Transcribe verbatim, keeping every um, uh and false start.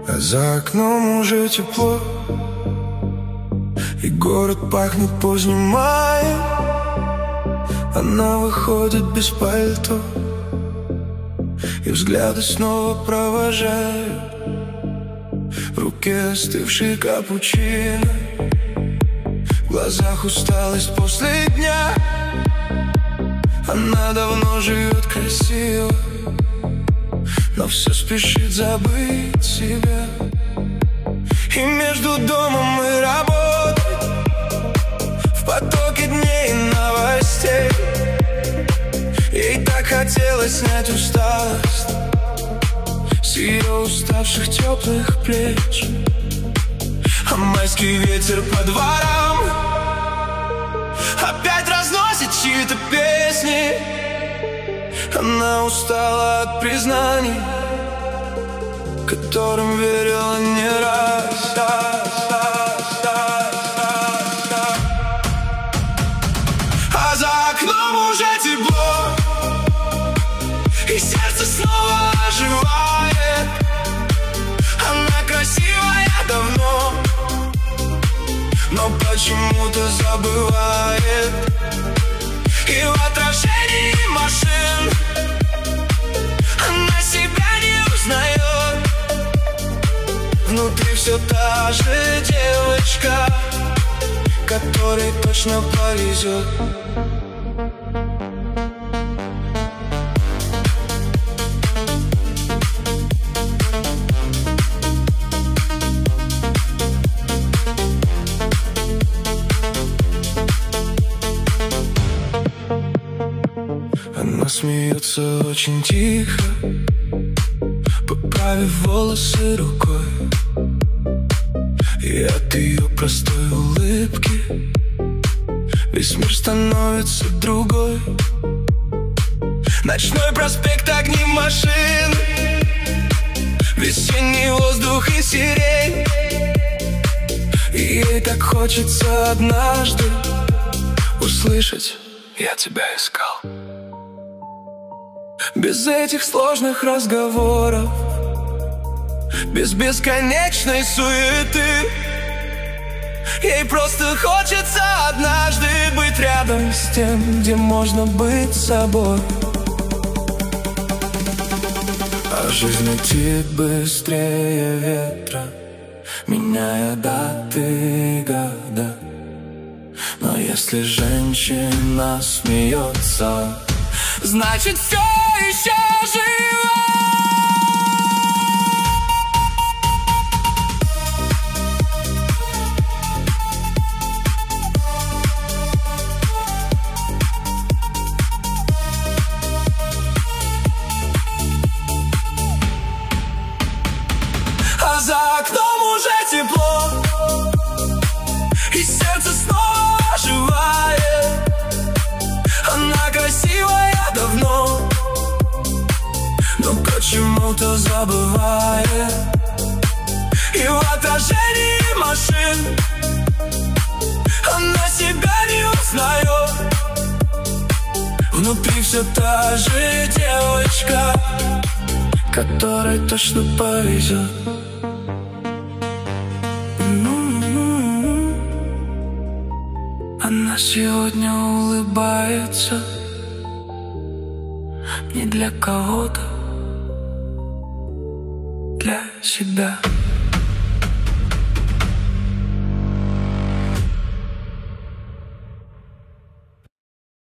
А за окном уже тепло, и город пахнет поздним маем. Она выходит без пальто, и взгляды снова провожают. В руке остывший капучино, в глазах усталость после дня. Она давно живет красиво, но все спешит забыть себя. И между домом и работой, в потоке дней и новостей, ей так хотелось снять усталость с ее уставших теплых плеч. А майский ветер по дворам опять разносит чьи-то песни. Она устала от признаний, которым верила не раз. А за окном уже тепло, и сердце снова оживает. Она красивая давно, но почему-то забывает. И в отражении машин она себя не узнает. Внутри все та же девочка, которой точно повезет. Она смеется очень тихо, поправив волосы рукой, и от ее простой улыбки весь мир становится другой. Ночной проспект, огни машин, весенний воздух и сирень. И ей так хочется однажды услышать: я тебя искал. Без этих сложных разговоров, без бесконечной суеты, ей просто хочется однажды быть рядом с тем, где можно быть собой. А жизнь летит быстрее ветра, меняя даты и года. Но если женщина смеется, значит, все еще живо. А за окном уже тепло, и сердце снова оживает. Она красивая давно, но почему-то забывает. И в отражении машин она себя не узнает. Внутри все та же девочка, которой точно повезет. Она сегодня улыбается не для кого-то, для себя.